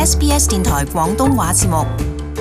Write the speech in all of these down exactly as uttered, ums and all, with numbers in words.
S B S 電台廣東話節目。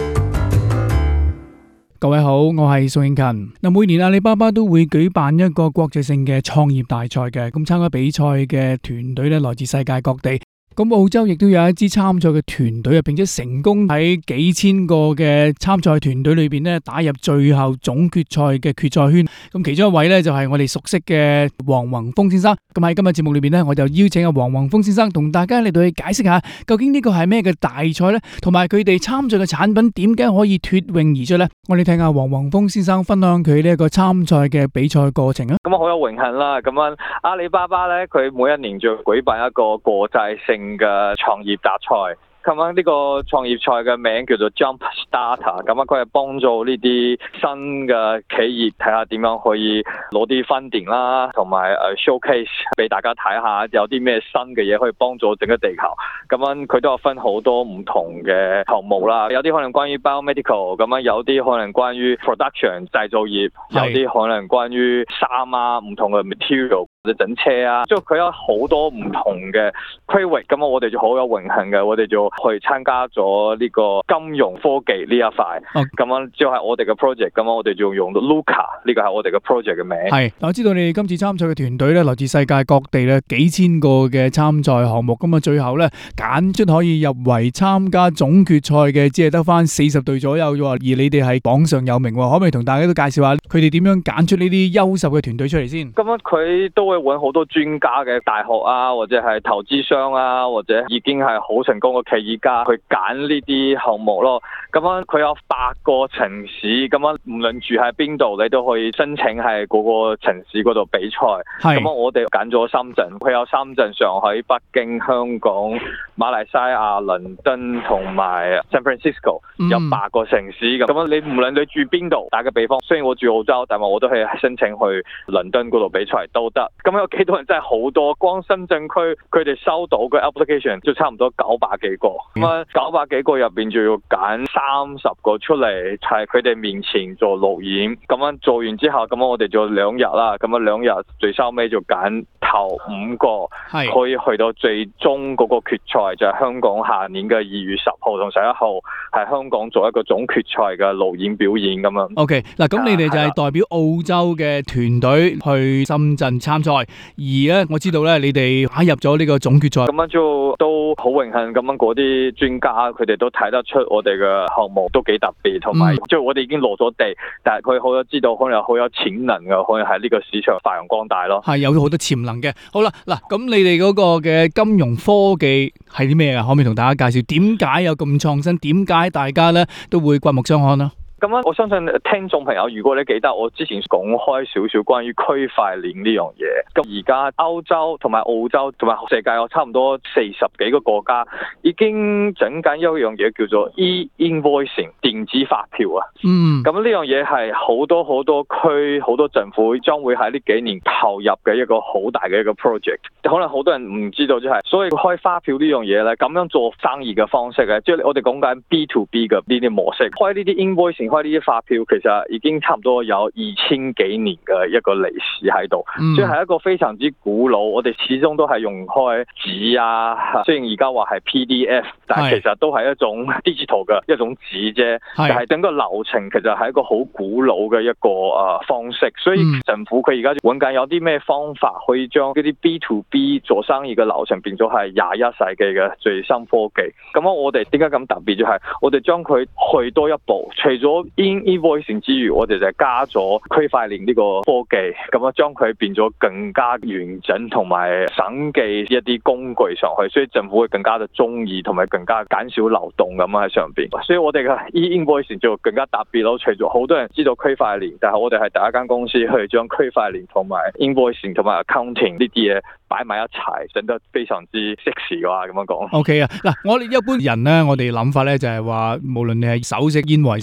各位好，我係宋慶勤。嗱，每年阿里巴巴都會舉辦一個國際性嘅創業大賽嘅，咁參加比賽嘅團隊咧來自世界各地。咁澳洲亦都有一支參賽嘅團隊啊，並且成功喺幾千個嘅參賽團隊裏邊咧打入最後總決賽嘅決賽圈。咁其中一位咧就係我哋熟悉嘅黃宏峰先生。咁喺今日節目裏邊咧，我就邀請阿黃宏峰先生同大家嚟到去解釋下，究竟呢個係咩嘅大賽咧，同埋佢哋參賽嘅產品點解可以脫穎而出咧？我哋聽下黃宏峰先生分享佢呢一個參賽嘅比賽過程啊。 咁啊，好有榮幸啦！咁樣阿里巴巴咧，佢每一年就舉辦一個國際性嘅創業大賽。咁樣呢個創業賽嘅名叫做 Jump Starter， 咁樣佢係幫助呢啲新嘅企業睇下點樣可以攞啲 funding 啦，同埋誒 showcase 俾大家睇下有啲咩新嘅嘢可以幫助整個地球。咁樣佢都有分好多唔同嘅項目啦，有啲可能關於 biomedical， 咁樣有啲可能關於 production 製造業，有啲可能關於衫啊，唔同嘅 material 或者整車啊，即係佢有好多唔同嘅區域。咁我哋就好有榮幸嘅，我哋就去參加咗呢個金融科技呢一塊。咁樣就係我哋嘅 project， 咁我哋就用到 Luca， 呢個係我哋嘅 project 嘅名。 係，我知道你哋今次參賽嘅團隊咧，來自世界各地咧幾千個嘅參賽項目，咁啊最後咧揀出可以入圍參加總決賽嘅，只係得翻四十隊左右啫喎。而你哋係榜上有名，可唔可以同大家都介紹下佢哋點樣揀出呢啲優秀嘅團隊出嚟先？ 咁樣佢都會揾好多專家嘅大學啊，或者係投資商啊，或者已經係好成功嘅企業家去揀呢啲項目咯。咁樣佢有八個城市，咁樣唔論住喺邊度，你都可以申請喺嗰個城市嗰度比賽。咁樣我哋揀咗深圳，佢有深圳、上海、北京、香港、馬來西亞、倫敦同埋 San Francisco， 有八個城市。咁樣你唔論你住邊度，打個比方，雖然我住澳洲，但係我都係申請去倫敦嗰度比賽都得。咁有幾多人真係好多，光深圳區佢哋收到嘅 application 就差唔多九百幾個。咁啊九百幾個入邊就要揀三十個出嚟，喺佢哋面前做路演。咁樣做完之後，咁樣我哋做兩日啦。咁樣兩日最收尾就揀頭五個，可以去到最終嗰個決賽，就係香港下年嘅二月十號同十一號，喺香港做一個總決賽嘅路演表演咁樣。 OK， 嗱咁你哋就係代表澳洲嘅團隊去深圳參賽，而咧我知道咧你哋打入咗呢個總決賽。 咁樣就都好榮幸，咁樣嗰啲專家佢哋都睇得出我哋嘅項目都幾特別，同埋即係我哋已經落咗地，但係佢好有知道可能有好有潛能嘅，可以喺呢個市場發揚光大咯。 係有好多潛能嘅。好啦，嗱咁你哋嗰個嘅金融科技係啲咩啊？可唔可以同大家介紹？點解有咁創新？點解大家咧都會刮目相看呢？ 咁樣，我相信聽眾朋友，如果你記得我之前講開少少關於區塊鏈呢樣嘢，咁而家歐洲同埋澳洲同埋世界有差唔多四十幾個國家已經整緊一樣嘢叫做 e-invoicing 電子發票啊。嗯。咁呢樣嘢係好多好多區好多政府將會喺呢幾年投入嘅一個好大嘅一個 project。可能好多人唔知道，就係所以開發票呢樣嘢咧，咁樣做生意嘅方式咧，即係我哋講緊 B to B 嘅呢啲模式，開呢啲 invoicing。開呢啲發票其實已經差唔多有二千幾年嘅一個歷史喺度，所以係一個非常之古老。我哋始終都係用開紙啊，雖然而家話係 P D F， 但係其實都係一種 digital 嘅一種紙啫。但係整個流程其實係一個好古老嘅一個誒方式。所以政府佢而家揾緊有啲咩方法可以將嗰啲 B to B 做生意嘅流程變咗係廿一世紀嘅最新科技。咁我哋點解咁特別就係我哋將佢去多一步，除咗e-invoicing 之餘，我哋就加咗區塊鏈呢個科技，咁啊將佢變咗更加完整同埋審計一啲工具上去，所以政府會更加嘅中意同埋更加減少流動咁喺上邊。所以我哋嘅 e-invoicing 就更加特別咯。除咗好多人知道區塊鏈，但係我哋係第一間公司去將區塊鏈同埋 invoicing 同埋 accounting 呢啲嘢擺埋一齊，整得非常之 sexy 嘅話咁樣講。 OK 啊，嗱，我哋一般人咧，我哋諗法咧就係話，無論你係手寫 invoice 或者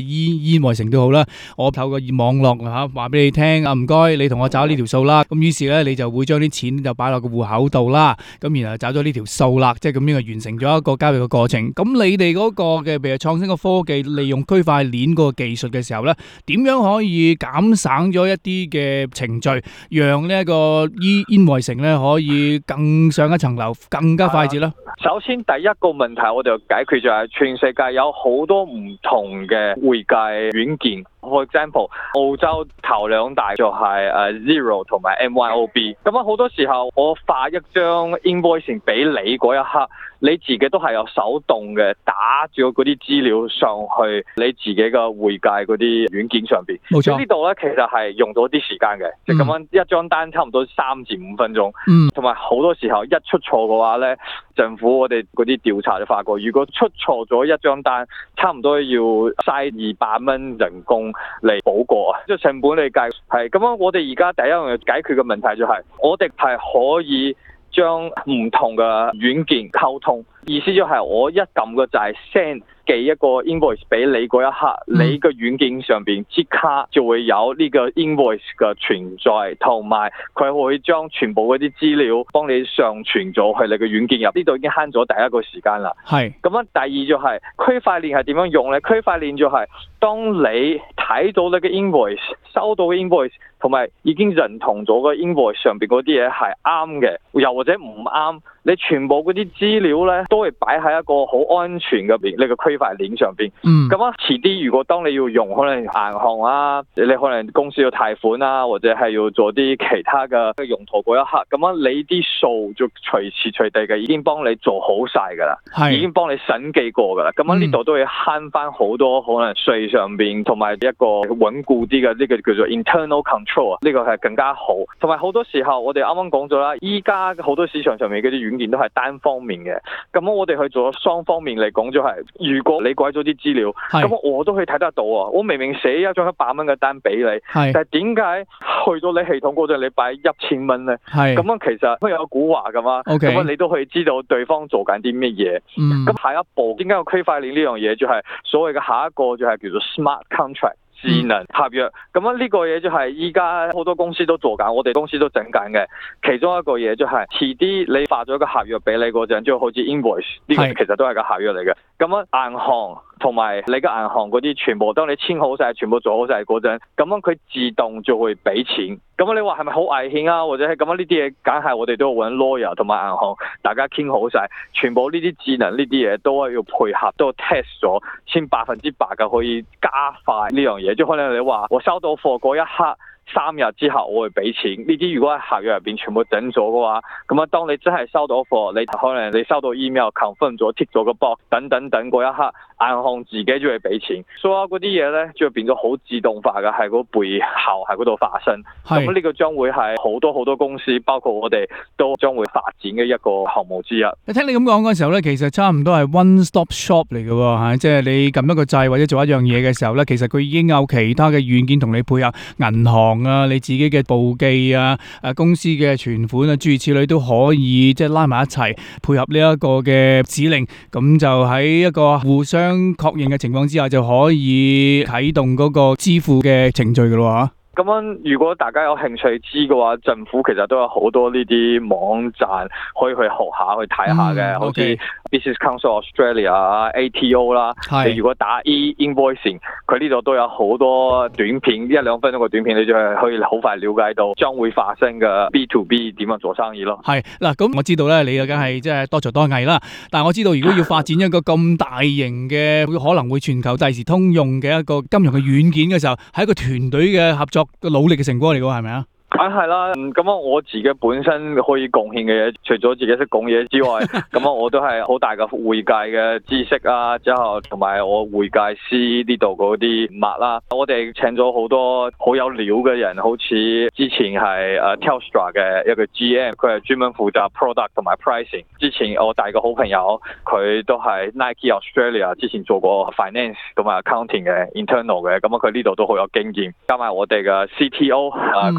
e-invoicing 都好啦，我透過網絡嚇話俾你聽啊，唔該你同我找呢條數啦，咁於是咧你就會將啲錢就擺落個戶口度啦，咁然後找咗呢條數啦，即係咁樣就完成咗一個交易嘅過程。咁你哋嗰個嘅譬如創新嘅科技，利用區塊鏈嗰個技術嘅時候咧，點樣可以減省咗一啲嘅程序，讓呢一個 e-invoicing 咧可以更上一層樓，更加快捷啦？ 首先第一個問題我哋要解決就係全世界有好多唔同嘅會計軟件。For example， 澳洲頭兩大就係誒 Xero 同埋 M Y O B。咁啊好多時候我發一張 invoicing 俾你嗰一刻，你自己都係有手動嘅打咗嗰啲資料上去你自己嘅會計嗰啲軟件上邊。冇錯。呢度咧其實係用咗啲時間嘅，即係咁樣一張單差唔多三至五分鐘。嗯。同埋好多時候一出錯嘅話咧，政府我哋嗰啲調查就發覺，如果出錯咗一張單，差唔多要嘥二百蚊人工嚟補過啊！即係成本嚟計係咁樣。我哋而家第一樣解決嘅問題就係、是，我哋係可以將唔同嘅軟件溝通。意思就係我一撳個掣 send 寄一個 invoice 俾你嗰一刻，嗯、你個軟件上邊即刻就會有呢個 invoice 嘅存在，同埋佢會將全部嗰啲資料幫你上傳咗去你個軟件入。呢度已經慳咗第一個時間啦。係咁樣，第二就係、是、區塊鏈係點樣用咧？區塊鏈就係、是、當你睇到你嘅 invoice， 收到嘅 invoice， 同埋已經認同咗個 invoice 上邊嗰啲嘢係啱嘅，又或者唔啱，你全部嗰啲資料咧都會擺喺一個好安全嘅邊，你個區塊鏈上邊。嗯。咁啊，遲啲如果當你要用，可能銀行啊，你可能公司要貸款啊，或者係要做啲其他嘅用途嗰一刻，咁樣你啲數就隨時隨地嘅已經幫你做好晒噶啦，係已經幫你審計過噶啦。咁樣呢度都會慳翻好多可能稅上邊，同埋一個穩固啲嘅呢個叫做 internal control 啊，呢個係更加好。同埋好多時候我哋啱啱講咗啦，依家好多市場上面嗰啲軟件都係單方面嘅，咁我哋去做雙方面嚟講就係、是，如果你改咗啲資料，咁我都可以睇得到啊。我明明寫一張一百蚊嘅單俾你，但係點解去到你系統嗰陣你擺一千蚊咧？咁樣其實都有蠱惑噶嘛，咁、okay. 樣你都可以知道對方做緊啲乜嘢。咁、嗯、下一步點解個區塊鏈呢樣嘢就係所謂嘅下一個就係叫做 smart contract。智能合約，咁樣呢個嘢就係依家好多公司都做緊，我哋公司都整緊嘅。其中一個嘢就係、是，遲啲你發咗個合約俾你嗰陣，就好似 invoice 呢個其實都係個合約嚟嘅。咁樣銀行同埋你嘅銀行嗰啲全部，當你簽好晒，全部做好晒嗰陣，咁樣佢自動就會俾錢。咁樣你話係咪好危險啊？或者係咁樣呢啲嘢，梗係我哋都要揾 lawyer 同埋銀行，大家傾好晒，全部呢啲智能呢啲嘢都係要配合，都 test 咗，先百分之百嘅可以加快呢樣嘢。即可能你話我收到貨嗰一刻，三日之後我會俾錢。呢啲如果喺合約入邊全部整咗嘅話，咁啊，當你真係收到貨，你可能你收到 email confirm 咗 tick 咗個 box 等等等嗰一刻，銀行自己就會俾錢。所有嗰啲嘢咧，就會變咗好自動化嘅，喺嗰背後喺嗰度發生。咁呢個將會係好多好多公司，包括我哋都將會發展嘅一個項目之一。 你聽你咁講嗰時候咧，其實差唔多係 one stop shop 嚟嘅喎嚇，即係你撳一個掣或者做一樣嘢嘅時候咧，其實佢已經有其他嘅軟件同你配合，銀行啊，你自己嘅簿記啊，誒公司嘅存款啊，諸如此類都可以即係拉埋一齊配合呢一個嘅指令，咁就喺一個互相確認嘅情況之下，就可以啟動嗰個支付嘅程序㗎咯嚇。 咁樣如果大家有興趣知嘅話，政府其實都有好多呢啲網站可以去學下去睇下嘅，好似 Business Council Australia 啊、A T O 啦。你如果打 e-invoicing， 佢呢度都有好多短片，一兩分鐘嘅短片，你就係可以好快了解到將會發生嘅 B to B 點樣做生意咯。係嗱，咁我知道咧，你啊梗係即係多才多藝啦。但係我知道，如果要發展一個咁大型嘅，可能會全球第時通用嘅一個金融嘅軟件嘅時候，係一個團隊嘅合作個努力嘅成果嚟嘅，係咪啊？梗係啦，咁啊我自己本身可以貢獻嘅嘢，除咗自己識講嘢之外，咁啊我都係好大嘅會計嘅知識啊，之後同埋我會計師呢度嗰啲物啦。我哋請咗好多好有料嘅人，好似之前係誒 Telstra 嘅一個 G M， 佢係專門負責 product 同埋 pricing。之前我大個好朋友，佢都係 Nike Australia 之前做過 finance 同埋 accounting 嘅 internal 嘅，咁啊佢呢度都好有經驗。加埋我哋嘅 C T O 啊，佢係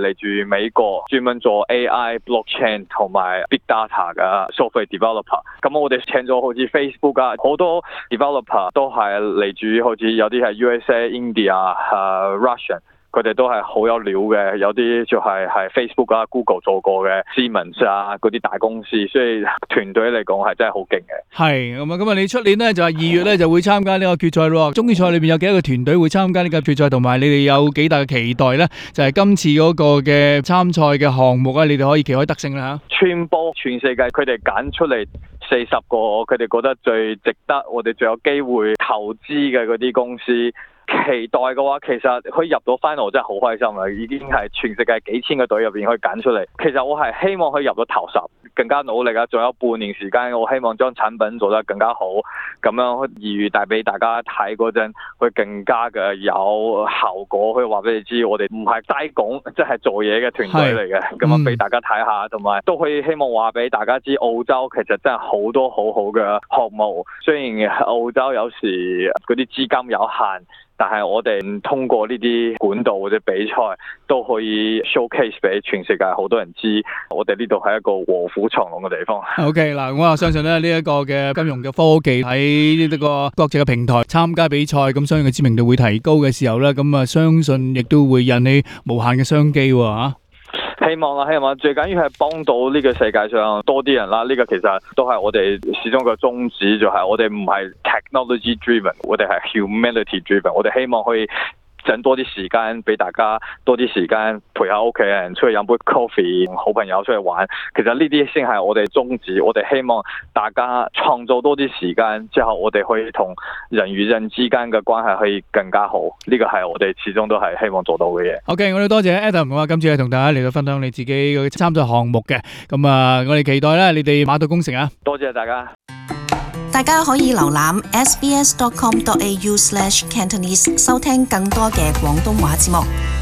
嚟自美國，專門做 A I、blockchain 同埋 big data 嘅 software developer。咁我哋請咗好似 Facebook 啊，好多 developer 都係嚟自好似有啲係 U S A、India、uh, Russian。佢哋都係好有料嘅，有啲就係係 Facebook 啊、Google 做過嘅 Siemens 啊嗰啲大公司，所以團隊嚟講係真係好勁嘅。 係咁啊，咁啊，你出年咧就係二月咧就會參加呢個決賽咯。中決賽裏邊有幾多個團隊會參加呢個決賽，同埋你哋有幾大嘅期待咧？就係今次嗰個嘅參賽嘅項目啊，你哋可以旗開得勝啦嚇。 全部全世界佢哋揀出嚟四十個，佢哋覺得最值得，我哋最有機會投資嘅嗰啲公司。期待嘅話，其實可以入到 final 真係好開心啦！已經係全世界幾千個隊入邊可以揀出嚟。其實我係希望可以入到頭十，更加努力啊！仲有半年時間，我希望將產品做得更加好，咁樣二月帶俾大家睇嗰陣，會更加嘅有效果。可以話俾你知，我哋唔係齋講，即係做嘢嘅團隊嚟嘅。咁樣俾大家睇下，同埋都可以希望話俾大家知，澳洲其實真係好多好好嘅項目。雖然澳洲有時嗰啲資金有限，但係我哋通過呢啲管道或者比賽都可以 showcase 俾全世界好多人知，我哋呢度係一個臥虎藏龍嘅地方。 OK 嗱，我啊相信咧呢一個嘅金融嘅科技喺呢個國際嘅平台參加比賽，咁相信嘅知名度會提高嘅時候咧，咁啊相信亦都會引起無限嘅商機喎。 希望啦，希望最緊要係幫到呢個世界上多啲人啦。呢、這個其實都係我哋始終個宗旨，就係、是、我哋唔係 technology driven， 我哋係 humanity driven。我哋希望可以整多啲時間俾大家，多啲時間陪下屋企人，出去飲杯 coffee， 好朋友出去玩。其實呢啲先係我哋宗旨。我哋希望大家創造多啲時間之後，我哋可以同人與人之間嘅關係可以更加好。呢個係我哋始終都係希望做到嘅嘢。 OK， 我哋多謝 Adam， 我今次係同大家嚟到分享你自己嘅參賽項目嘅。咁啊，我哋期待咧你哋馬到功成啊！ 多謝大家。 大家可以瀏覽 s b s dot com dot a u slash cantonese 收聽更多嘅廣東話節目。